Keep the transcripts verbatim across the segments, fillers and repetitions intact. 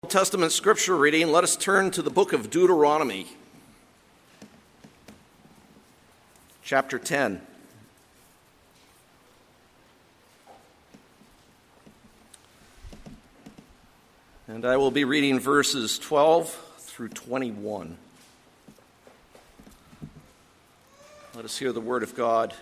Old Testament scripture reading, let us turn to the book of Deuteronomy, chapter ten. And I will be reading verses twelve through twenty-one. Let us hear the word of God.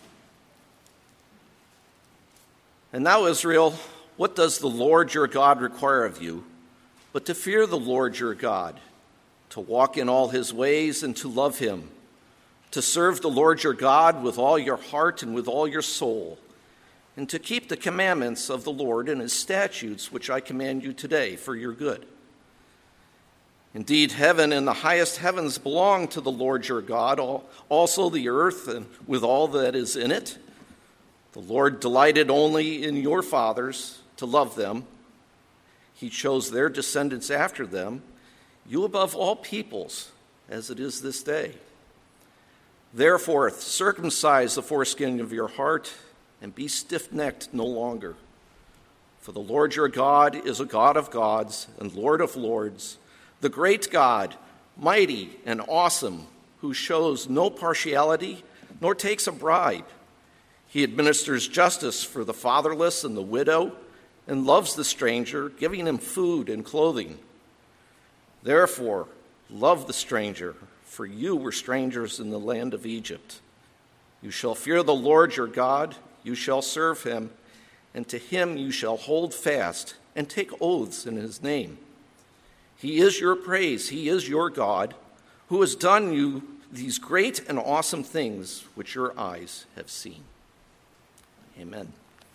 And now, Israel, what does the Lord your God require of you, but to fear the Lord your God, to walk in all his ways and to love him, to serve the Lord your God with all your heart and with all your soul, and to keep the commandments of the Lord and his statutes, which I command you today for your good. Indeed, heaven and the highest heavens belong to the Lord your God, also the earth and with all that is in it. The Lord delighted only in your fathers to love them. He chose their descendants after them, you above all peoples, as it is this day. Therefore, circumcise the foreskin of your heart and be stiff-necked no longer. For the Lord your God is a God of gods and Lord of lords, the great God, mighty and awesome, who shows no partiality nor takes a bribe. He administers justice for the fatherless and the widow, and loves the stranger, giving him food and clothing. Therefore, love the stranger, for you were strangers in the land of Egypt. You shall fear the Lord your God, you shall serve him, and to him you shall hold fast and take oaths in his name. He is your praise, he is your God, who has done you these great and awesome things which your eyes have seen. Amen.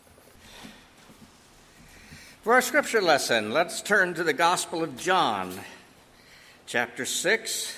For our scripture lesson, let's turn to the Gospel of John, chapter six.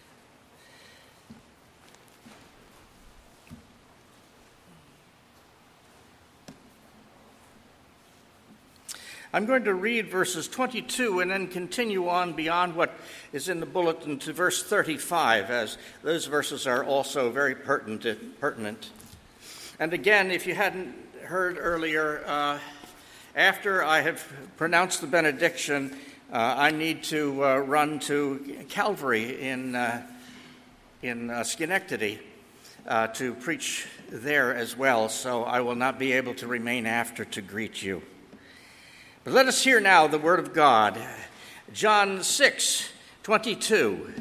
I'm going to read verses twenty-two and then continue on beyond what is in the bulletin to verse thirty-five, as those verses are also very pertinent. pertinent. And again, if you hadn't heard earlier, uh, after I have pronounced the benediction, uh, I need to uh, run to Calvary in uh, in uh, Schenectady uh, to preach there as well, so I will not be able to remain after to greet you. But let us hear now the word of God. John six twenty-two.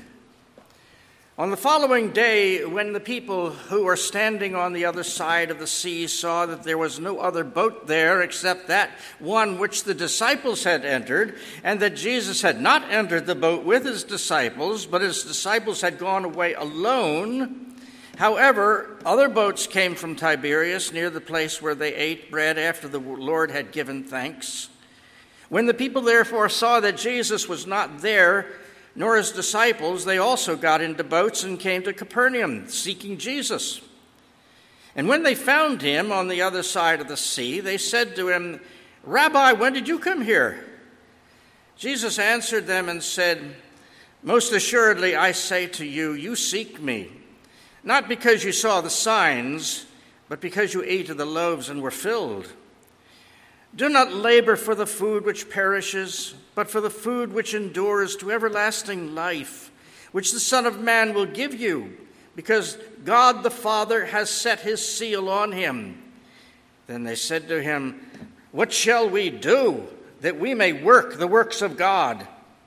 On the following day, when the people who were standing on the other side of the sea saw that there was no other boat there except that one which the disciples had entered, and that Jesus had not entered the boat with his disciples, but his disciples had gone away alone. However, other boats came from Tiberias near the place where they ate bread after the Lord had given thanks. When the people therefore saw that Jesus was not there, nor his disciples, they also got into boats and came to Capernaum, seeking Jesus. And when they found him on the other side of the sea, they said to him, "Rabbi, when did you come here?" Jesus answered them and said, "Most assuredly I say to you, you seek me, not because you saw the signs, but because you ate of the loaves and were filled. Do not labor for the food which perishes, but for the food which endures to everlasting life, which the Son of Man will give you, because God the Father has set his seal on him." Then they said to him, "What shall we do that we may work the works of God?"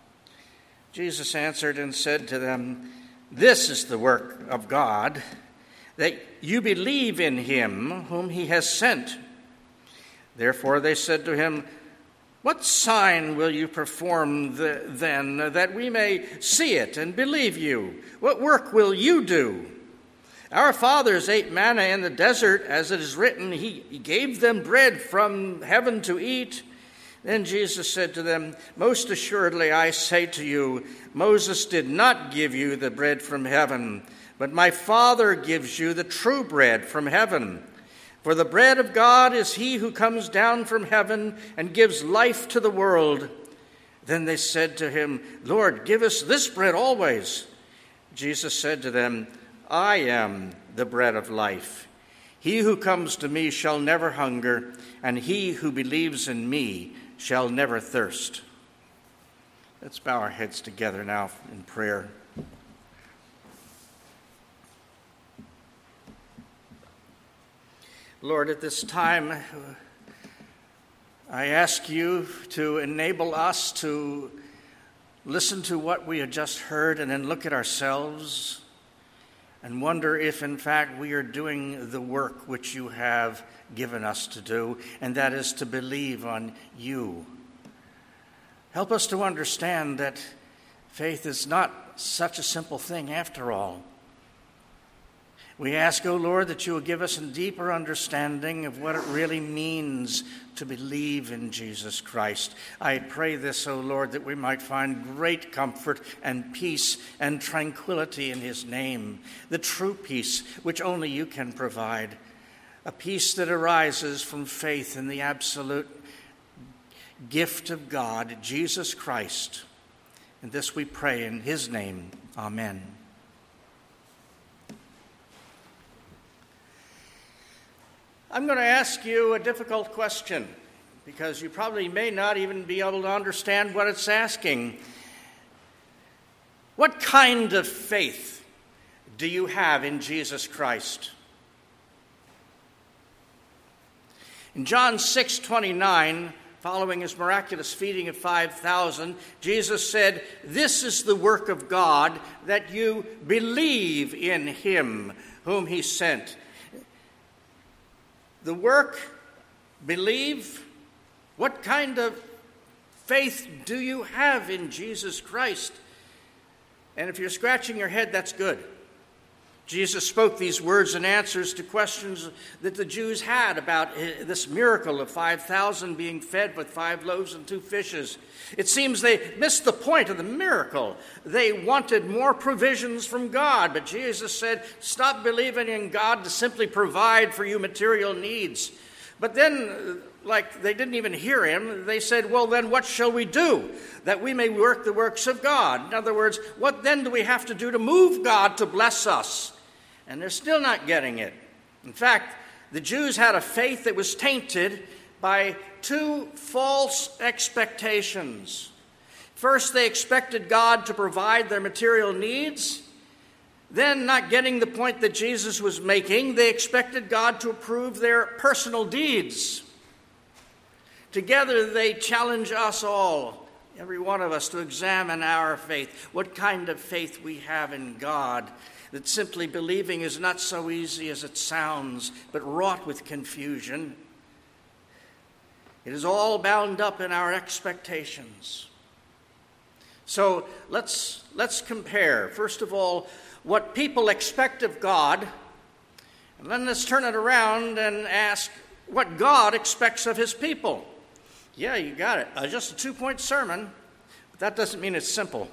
Jesus answered and said to them, "This is the work of God, that you believe in him whom he has sent." Therefore they said to him, "What sign will you perform the, then, that we may see it and believe you? What work will you do? Our fathers ate manna in the desert, as it is written, he, he gave them bread from heaven to eat." Then Jesus said to them, "Most assuredly I say to you, Moses did not give you the bread from heaven, but my Father gives you the true bread from heaven. For the bread of God is he who comes down from heaven and gives life to the world." Then they said to him, "Lord, give us this bread always." Jesus said to them, "I am the bread of life. He who comes to me shall never hunger, and he who believes in me shall never thirst." Let's bow our heads together now in prayer. Lord, at this time, I ask you to enable us to listen to what we have just heard and then look at ourselves and wonder if, in fact, we are doing the work which you have given us to do, and that is to believe on you. Help us to understand that faith is not such a simple thing after all. We ask, O Lord, that you will give us a deeper understanding of what it really means to believe in Jesus Christ. I pray this, O Lord, that we might find great comfort and peace and tranquility in his name, the true peace which only you can provide, a peace that arises from faith in the absolute gift of God, Jesus Christ. And this we pray in his name. Amen. I'm going to ask you a difficult question because you probably may not even be able to understand what it's asking. What kind of faith do you have in Jesus Christ? In John six twenty-nine, following his miraculous feeding of five thousand, Jesus said, "This is the work of God, that you believe in him whom he sent." The work, believe, what kind of faith do you have in Jesus Christ? And if you're scratching your head, that's good. Jesus spoke these words in answers to questions that the Jews had about this miracle of five thousand being fed with five loaves and two fishes. It seems they missed the point of the miracle. They wanted more provisions from God, but Jesus said, stop believing in God to simply provide for you material needs. But then, like they didn't even hear him, they said, well, then what shall we do that we may work the works of God? In other words, what then do we have to do to move God to bless us? And they're still not getting it. In fact, the Jews had a faith that was tainted by two false expectations. First, they expected God to provide their material needs. Then, not getting the point that Jesus was making, they expected God to approve their personal deeds. Together, they challenge us all, every one of us, to examine our faith, what kind of faith we have in God. That simply believing is not so easy as it sounds, but wrought with confusion. It is all bound up in our expectations. So let's, let's compare, first of all, what people expect of God, and then let's turn it around and ask what God expects of his people. Yeah, you got it. Uh, just a two-point sermon, but that doesn't mean it's simple.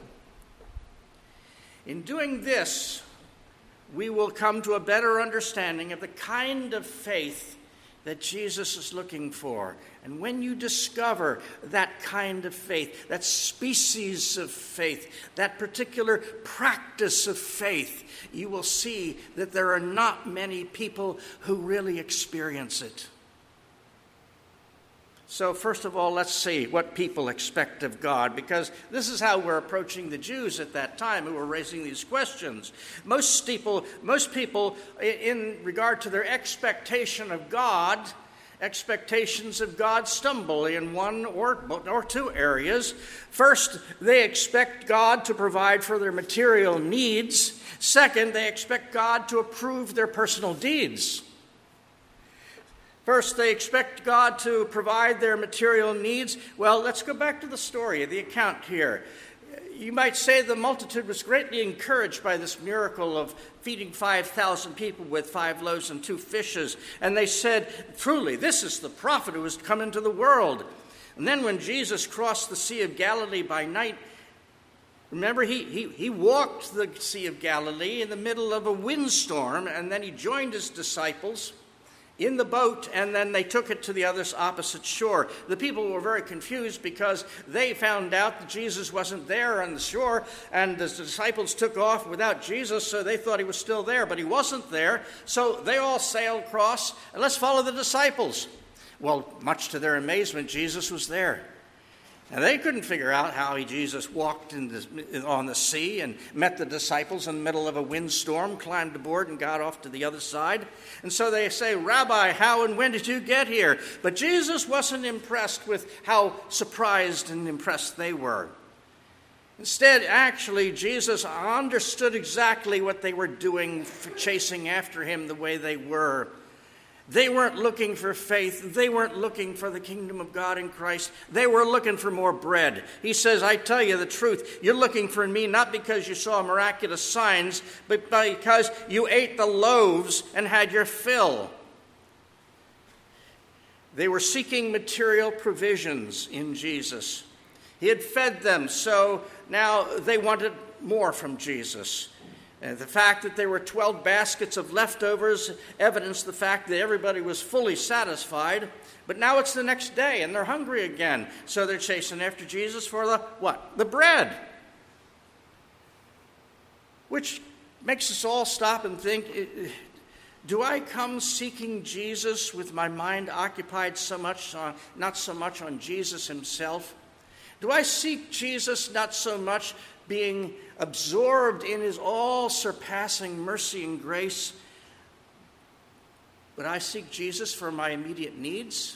In doing this, we will come to a better understanding of the kind of faith that Jesus is looking for. And when you discover that kind of faith, that species of faith, that particular practice of faith, you will see that there are not many people who really experience it. So first of all, let's see what people expect of God, because this is how we're approaching the Jews at that time who were raising these questions. Most people, most people in regard to their expectation of God, expectations of God stumble in one or, or two areas. First, they expect God to provide for their material needs. Second, they expect God to approve their personal deeds. First, they expect God to provide their material needs. Well, let's go back to the story, the account here. You might say the multitude was greatly encouraged by this miracle of feeding five thousand people with five loaves and two fishes. And they said, truly, this is the prophet who has come into the world. And then when Jesus crossed the Sea of Galilee by night, remember, he, he, he walked the Sea of Galilee in the middle of a windstorm, and then he joined his disciples in the boat, and then they took it to the other opposite shore. The people were very confused because they found out that Jesus wasn't there on the shore, and the disciples took off without Jesus, so they thought he was still there, but he wasn't there. So they all sailed across, and let's follow the disciples. Well, much to their amazement, Jesus was there. And they couldn't figure out how he, Jesus walked in the, on the sea and met the disciples in the middle of a windstorm, climbed aboard and got off to the other side. And so they say, Rabbi, how and when did you get here? But Jesus wasn't impressed with how surprised and impressed they were. Instead, actually, Jesus understood exactly what they were doing, for chasing after him the way they were. They weren't looking for faith. They weren't looking for the kingdom of God in Christ. They were looking for more bread. He says, I tell you the truth, you're looking for me not because you saw miraculous signs, but because you ate the loaves and had your fill. They were seeking material provisions in Jesus. He had fed them, so now they wanted more from Jesus. And the fact that there were twelve baskets of leftovers evidenced the fact that everybody was fully satisfied. But now it's the next day, and they're hungry again. So they're chasing after Jesus for the what? The bread. Which makes us all stop and think, do I come seeking Jesus with my mind occupied so much on, not so much on Jesus himself? Do I seek Jesus not so much being absorbed in his all-surpassing mercy and grace, but I seek Jesus for my immediate needs?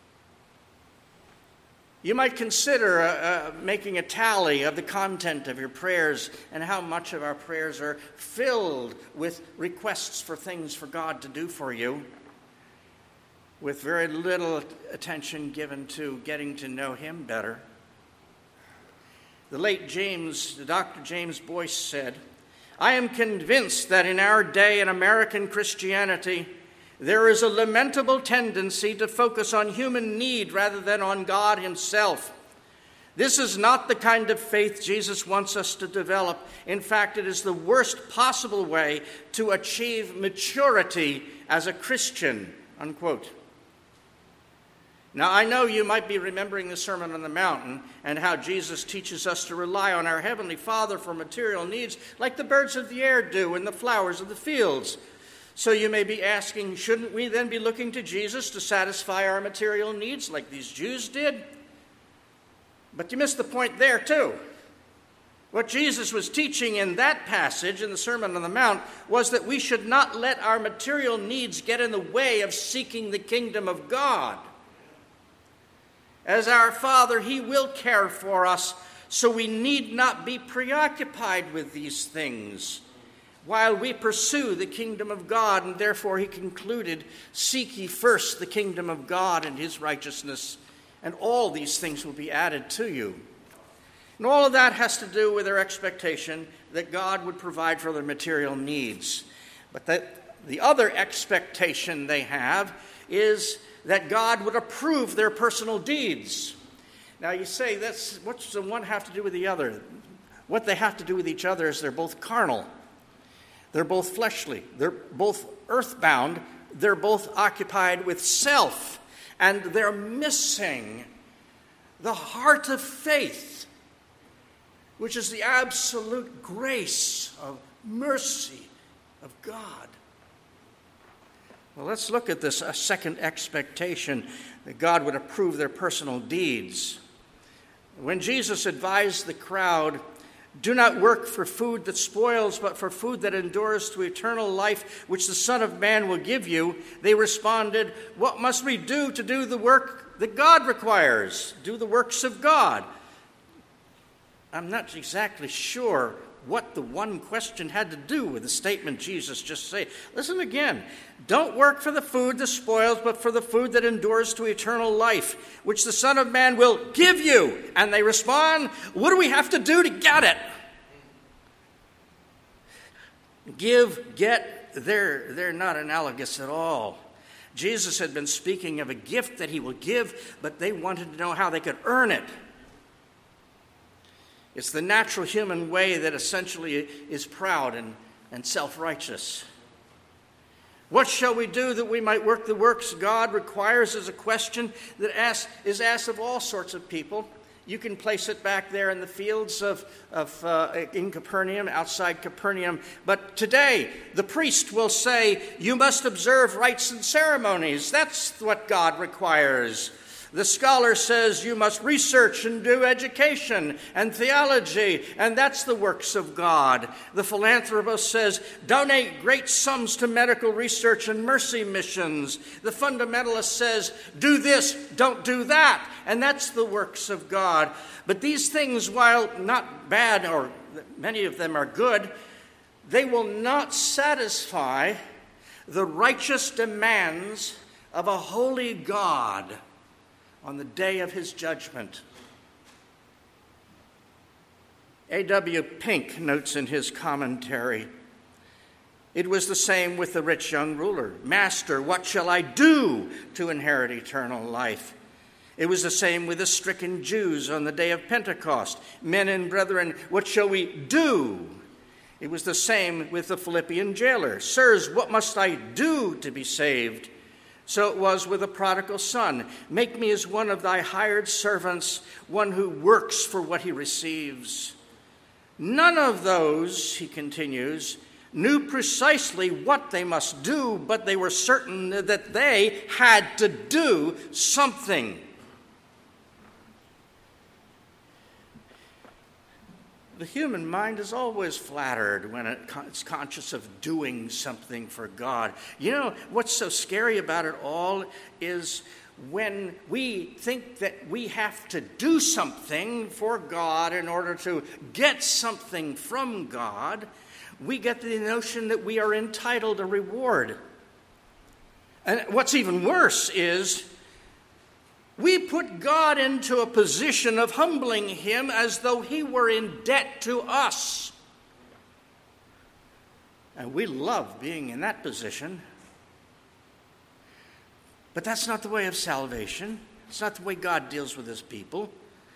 You might consider uh, uh, making a tally of the content of your prayers and how much of our prayers are filled with requests for things for God to do for you, with very little attention given to getting to know him better. The late James, Doctor James Boyce said, I am convinced that in our day in American Christianity, there is a lamentable tendency to focus on human need rather than on God himself. This is not the kind of faith Jesus wants us to develop. In fact, it is the worst possible way to achieve maturity as a Christian, unquote. Now, I know you might be remembering the Sermon on the Mountain and how Jesus teaches us to rely on our Heavenly Father for material needs like the birds of the air do and the flowers of the fields. So you may be asking, shouldn't we then be looking to Jesus to satisfy our material needs like these Jews did? But you missed the point there, too. What Jesus was teaching in that passage in the Sermon on the Mount was that we should not let our material needs get in the way of seeking the kingdom of God. As our Father, he will care for us, so we need not be preoccupied with these things while we pursue the kingdom of God. And therefore he concluded, seek ye first the kingdom of God and his righteousness, and all these things will be added to you. And all of that has to do with their expectation that God would provide for their material needs. But that the other expectation they have is that God would approve their personal deeds. Now you say, that's what's the one have to do with the other? What they have to do with each other is they're both carnal. They're both fleshly. They're both earthbound. They're both occupied with self. And they're missing the heart of faith, which is the absolute grace of mercy of God. Well, let's look at this a second expectation, that God would approve their personal deeds. When Jesus advised the crowd, do not work for food that spoils, but for food that endures to eternal life, which the Son of Man will give you, they responded, what must we do to do the work that God requires? Do the works of God. I'm not exactly sure what the one question had to do with the statement Jesus just said. Listen again. Don't work for the food that spoils, but for the food that endures to eternal life, which the Son of Man will give you. And they respond, what do we have to do to get it? Give, get, they're, they're not analogous at all. Jesus had been speaking of a gift that he will give, but they wanted to know how they could earn it. It's the natural human way that essentially is proud and, and self-righteous. What shall we do that we might work the works God requires is a question that asks, is asked of all sorts of people. You can place it back there in the fields of, of uh, in Capernaum, outside Capernaum. But today, the priest will say, you must observe rites and ceremonies. That's what God requires. The scholar says you must research and do education and theology, and that's the works of God. The philanthropist says donate great sums to medical research and mercy missions. The fundamentalist says do this, don't do that, and that's the works of God. But these things, while not bad, or many of them are good, they will not satisfy the righteous demands of a holy God on the day of his judgment. A W Pink notes in his commentary, it was the same with the rich young ruler. Master, what shall I do to inherit eternal life? It was the same with the stricken Jews on the day of Pentecost. Men and brethren, what shall we do? It was the same with the Philippian jailer. Sirs, what must I do to be saved? So it was with the prodigal son. Make me as one of thy hired servants, one who works for what he receives. None of those, he continues, knew precisely what they must do, but they were certain that they had to do something. The human mind is always flattered when it's conscious of doing something for God. You know, what's so scary about it all is when we think that we have to do something for God in order to get something from God, we get the notion that we are entitled to reward. And what's even worse is we put God into a position of humbling him as though he were in debt to us. And we love being in that position. But that's not the way of salvation. It's not the way God deals with his people.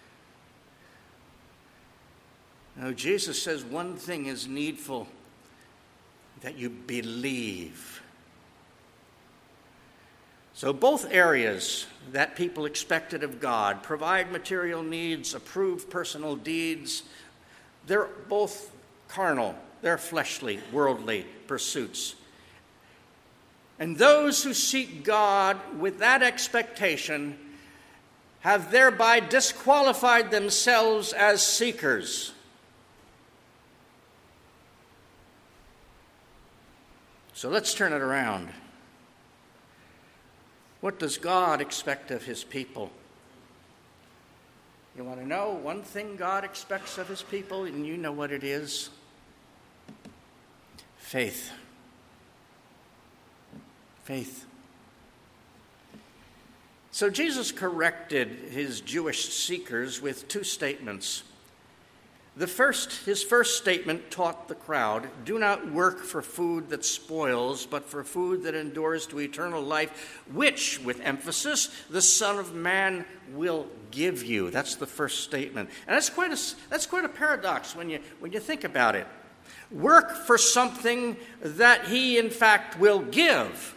No, Jesus says one thing is needful, that you believe. So both areas that people expected of God, provide material needs, approve personal deeds, they're both carnal, they're fleshly, worldly pursuits. And those who seek God with that expectation have thereby disqualified themselves as seekers. So let's turn it around. What does God expect of his people? You want to know one thing God expects of his people, and you know what it is? Faith. Faith. So Jesus corrected his Jewish seekers with two statements. The first, his first statement taught the crowd, do not work for food that spoils, but for food that endures to eternal life, which, with emphasis, the Son of Man will give you. That's the first statement. And that's quite a, that's quite a paradox when you, when you think about it. Work for something that he, in fact, will give.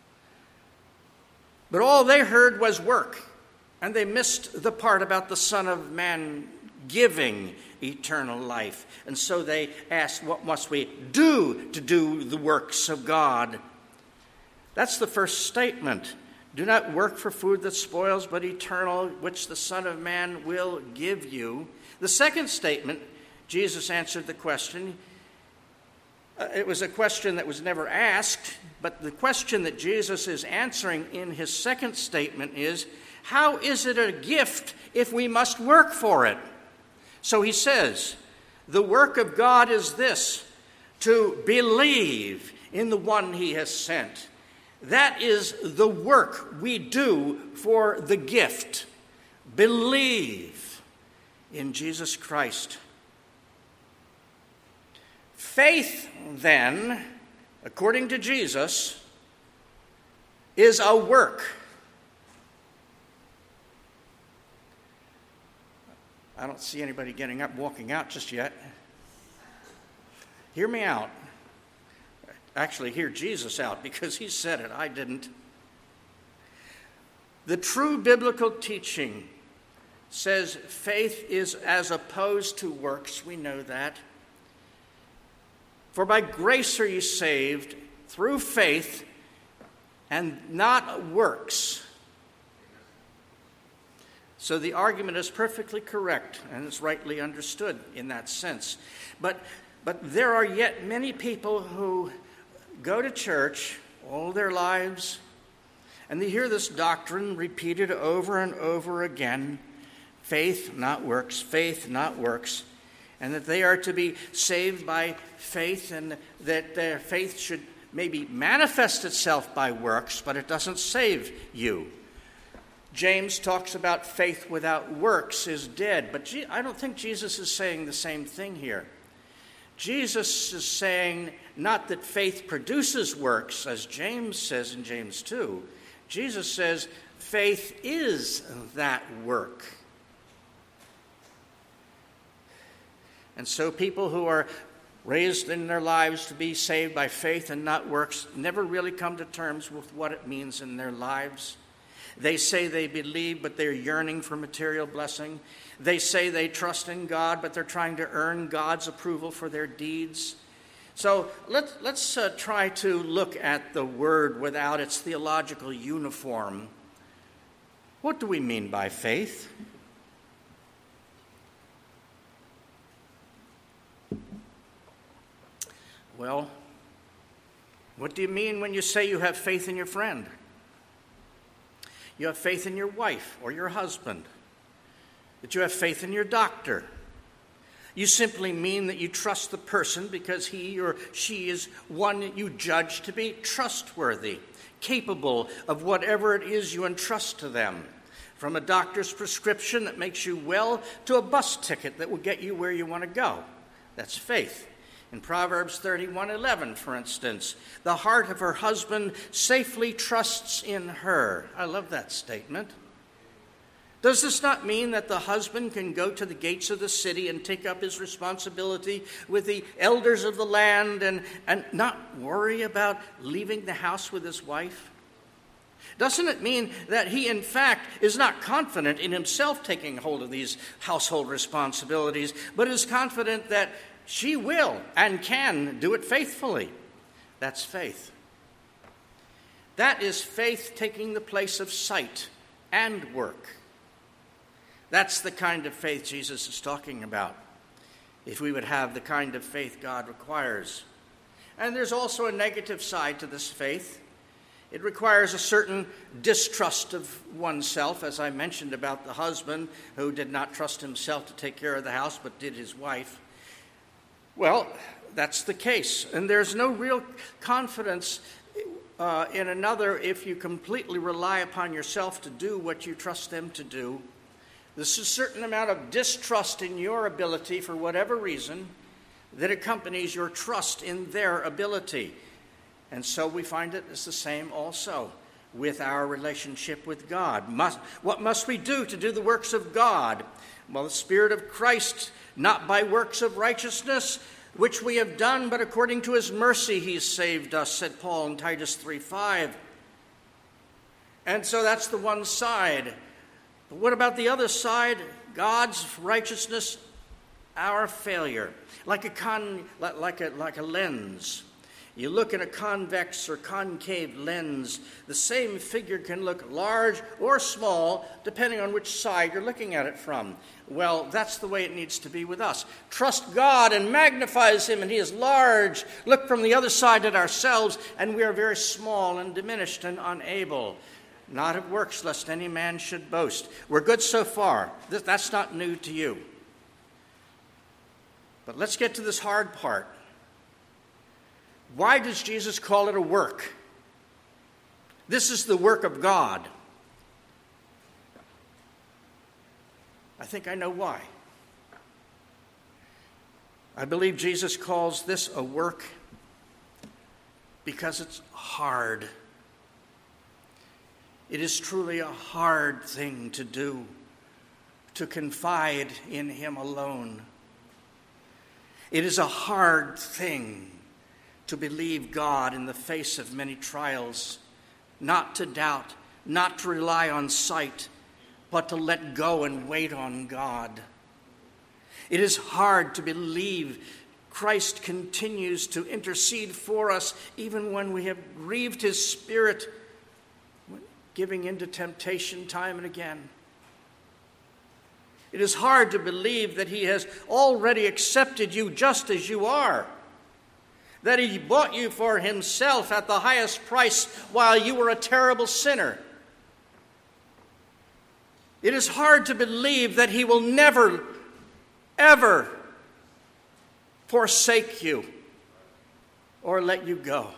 But all they heard was work, and they missed the part about the Son of Man giving eternal life. And so they asked, what must we do to do the works of God? That's the first statement. Do not work for food that spoils, but eternal, which the Son of Man will give you. The second statement, Jesus answered the question. Uh, it was a question that was never asked, but the question that Jesus is answering in his second statement is, how is it a gift if we must work for it? So he says, the work of God is this, to believe in the one he has sent. That is the work we do for the gift. Believe in Jesus Christ. Faith, then, according to Jesus, is a work. I don't see anybody getting up, walking out just yet. Hear me out. Actually, hear Jesus out, because he said it. I didn't. The true biblical teaching says faith is as opposed to works. We know that. For by grace are you saved through faith and not works. So the argument is perfectly correct and is rightly understood in that sense. But, but there are yet many people who go to church all their lives, and they hear this doctrine repeated over and over again, faith, not works, faith, not works, and that they are to be saved by faith, and that their faith should maybe manifest itself by works, but it doesn't save you. James talks about faith without works is dead, but I don't think Jesus is saying the same thing here. Jesus is saying not that faith produces works, as James says in James two. Jesus says faith is that work. And so people who are raised in their lives to be saved by faith and not works never really come to terms with what it means in their lives. They say they believe, but they're yearning for material blessing. They say they trust in God, but they're trying to earn God's approval for their deeds. So let's, let's uh, try to look at the word without its theological uniform. What do we mean by faith? Well, what do you mean when you say you have faith in your friend? You have faith in your wife or your husband, that you have faith in your doctor. You simply mean that you trust the person because he or she is one that you judge to be trustworthy, capable of whatever it is you entrust to them, from a doctor's prescription that makes you well to a bus ticket that will get you where you want to go. That's faith. In Proverbs thirty-one eleven, for instance, the heart of her husband safely trusts in her. I love that statement. Does this not mean that the husband can go to the gates of the city and take up his responsibility with the elders of the land and, and not worry about leaving the house with his wife? Doesn't it mean that he, in fact, is not confident in himself taking hold of these household responsibilities, but is confident that she will and can do it faithfully? That's faith. That is faith taking the place of sight and work. That's the kind of faith Jesus is talking about, if we would have the kind of faith God requires. And there's also a negative side to this faith. It requires a certain distrust of oneself, as I mentioned about the husband who did not trust himself to take care of the house, but did his wife. Well, that's the case. And there's no real confidence uh, in another if you completely rely upon yourself to do what you trust them to do. There's a certain amount of distrust in your ability for whatever reason that accompanies your trust in their ability. And so we find it is the same also with our relationship with God. Must, what must we do to do the works of God? Well, the Spirit of Christ, not by works of righteousness, which we have done, but according to his mercy he saved us, said Paul in Titus three five. And so that's the one side. But what about the other side? God's righteousness, our failure. Like a con, like a like a lens. You look in a convex or concave lens, the same figure can look large or small, depending on which side you're looking at it from. Well, that's the way it needs to be with us. Trust God and magnifies him, and he is large. Look from the other side at ourselves, and we are very small and diminished and unable. Not of works, lest any man should boast. We're good so far. That's not new to you. But let's get to this hard part. Why does Jesus call it a work? This is the work of God. I think I know why. I believe Jesus calls this a work because it's hard. It is truly a hard thing to do, to confide in him alone. It is a hard thing to believe God in the face of many trials, not to doubt, not to rely on sight, but to let go and wait on God. It is hard to believe Christ continues to intercede for us even when we have grieved his Spirit, giving into temptation time and again. It is hard to believe that he has already accepted you just as you are, that he bought you for himself at the highest price while you were a terrible sinner. It is hard to believe that he will never, ever forsake you or let you go.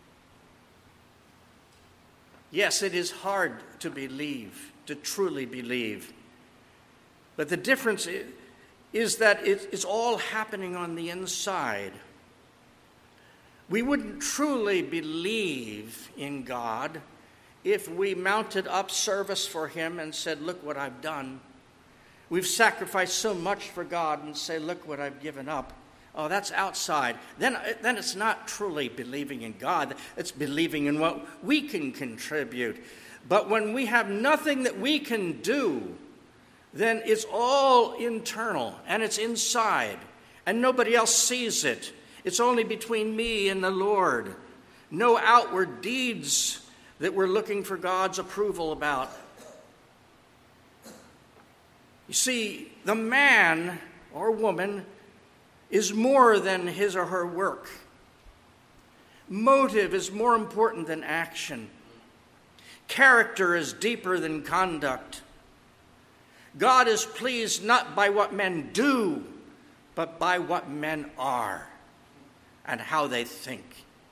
Yes, it is hard to believe, to truly believe. But the difference is, is that it's all happening on the inside. We wouldn't truly believe in God if we mounted up service for him and said, look what I've done. We've sacrificed so much for God and say, look what I've given up. Oh, that's outside. Then, then it's not truly believing in God. It's believing in what we can contribute. But when we have nothing that we can do, then it's all internal and it's inside and nobody else sees it. It's only between me and the Lord. No outward deeds that we're looking for God's approval about. You see, the man or woman is more than his or her work. Motive is more important than action. Character is deeper than conduct. God is pleased not by what men do, but by what men are and how they think.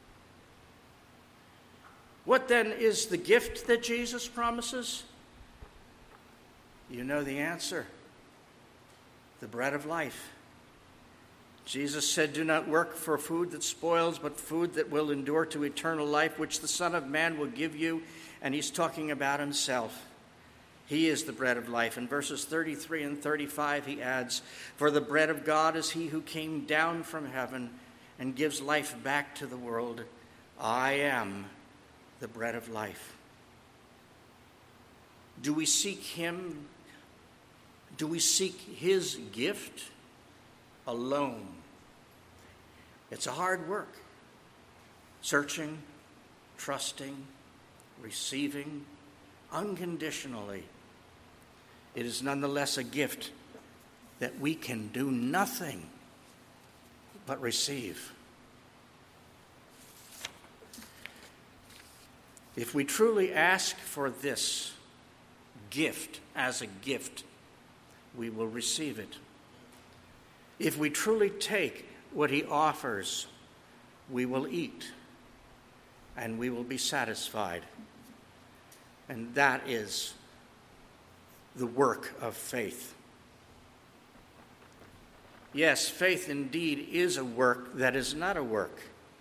What then is the gift that Jesus promises? You know the answer. The bread of life. Jesus said, do not work for food that spoils, but food that will endure to eternal life, which the Son of Man will give you. And he's talking about himself. He is the bread of life. In verses thirty-three and thirty-five, he adds, for the bread of God is he who came down from heaven and gives life back to the world. I am the bread of life. Do we seek him? Do we seek his gift alone? It's a hard work. Searching, trusting, receiving unconditionally. It is nonetheless a gift that we can do nothing but receive. If we truly ask for this gift as a gift, we will receive it. If we truly take what he offers, we will eat and we will be satisfied. And that is the work of faith. Yes, faith indeed is a work that is not a work.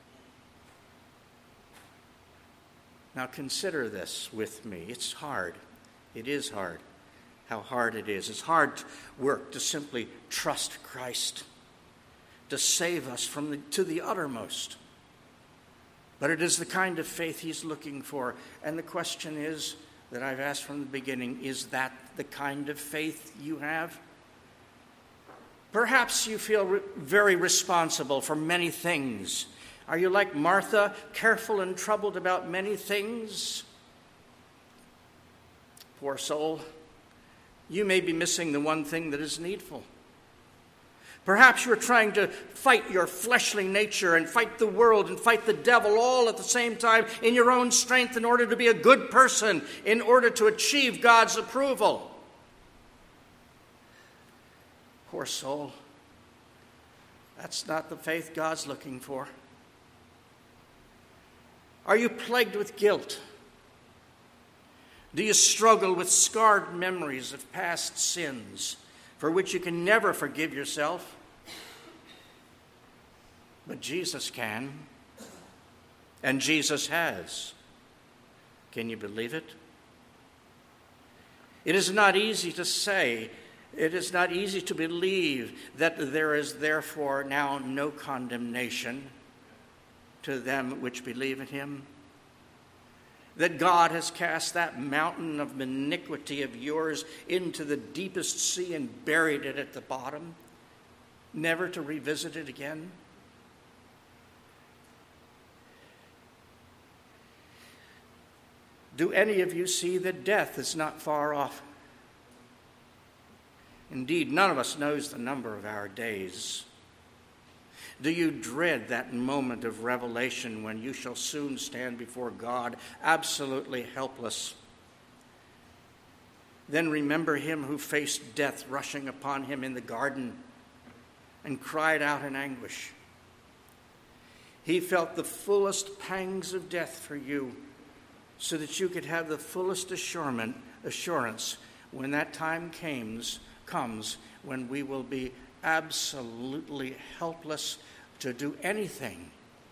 Now consider this with me. It's hard. It is hard. How hard it is. It's hard work to simply trust Christ, to save us from the, to the uttermost. But it is the kind of faith he's looking for. And the question is, that I've asked from the beginning, is that the kind of faith you have? Perhaps you feel re- very responsible for many things. Are you like Martha, careful and troubled about many things? Poor soul. You may be missing the one thing that is needful. Perhaps you're trying to fight your fleshly nature and fight the world and fight the devil all at the same time in your own strength in order to be a good person, in order to achieve God's approval. Poor soul. That's not the faith God's looking for. Are you plagued with guilt? Do you struggle with scarred memories of past sins for which you can never forgive yourself? But Jesus can, and Jesus has. Can you believe it? It is not easy to say, it is not easy to believe that there is therefore now no condemnation to them which believe in him. That God has cast that mountain of iniquity of yours into the deepest sea and buried it at the bottom, never to revisit it again. Do any of you see that death is not far off? Indeed, none of us knows the number of our days. Do you dread that moment of revelation when you shall soon stand before God, absolutely helpless? Then remember him who faced death rushing upon him in the garden and cried out in anguish. He felt the fullest pangs of death for you so that you could have the fullest assurance when that time comes, comes when we will be absolutely helpless to do anything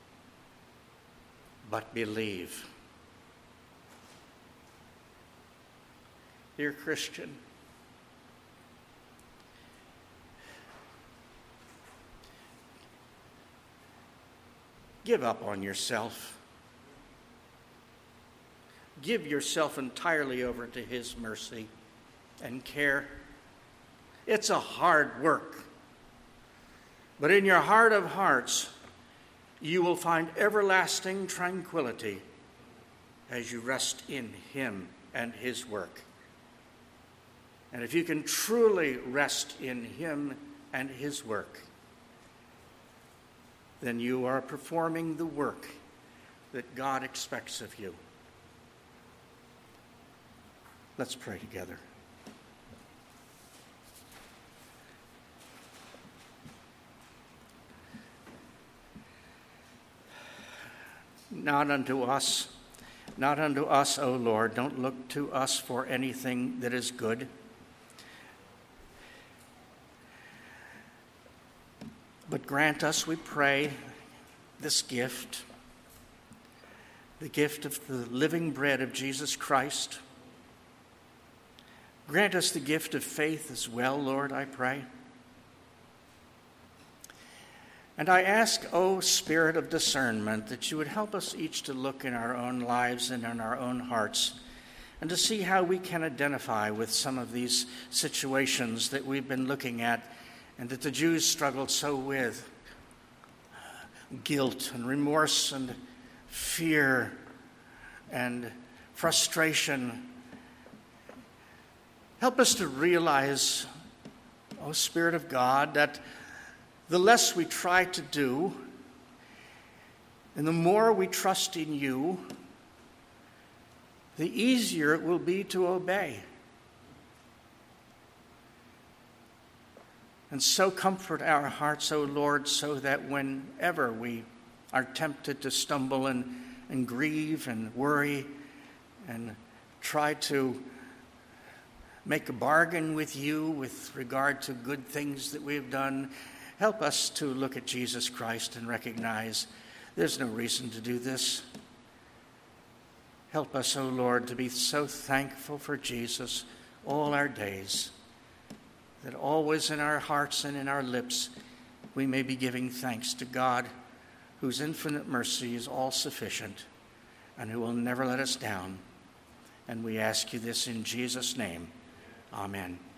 but believe. Dear Christian, give up on yourself. Give yourself entirely over to his mercy and care. It's a hard work. But in your heart of hearts, you will find everlasting tranquility as you rest in him and his work. And if you can truly rest in him and his work, then you are performing the work that God expects of you. Let's pray together. Not unto us, not unto us, O Lord. Don't look to us for anything that is good. But grant us, we pray, this gift, the gift of the living bread of Jesus Christ. Grant us the gift of faith as well, Lord, I pray. And I ask, O Spirit of discernment, that you would help us each to look in our own lives and in our own hearts and to see how we can identify with some of these situations that we've been looking at and that the Jews struggled so with. Guilt and remorse and fear and frustration. Help us to realize, O Spirit of God, that the less we try to do and the more we trust in you, the easier it will be to obey. And so comfort our hearts, O Lord, so that whenever we are tempted to stumble and, and grieve and worry and try to make a bargain with you with regard to good things that we have done, help us to look at Jesus Christ and recognize there's no reason to do this. Help us, O Lord, to be so thankful for Jesus all our days, that always in our hearts and in our lips we may be giving thanks to God, whose infinite mercy is all sufficient and who will never let us down. And we ask you this in Jesus' name. Amen.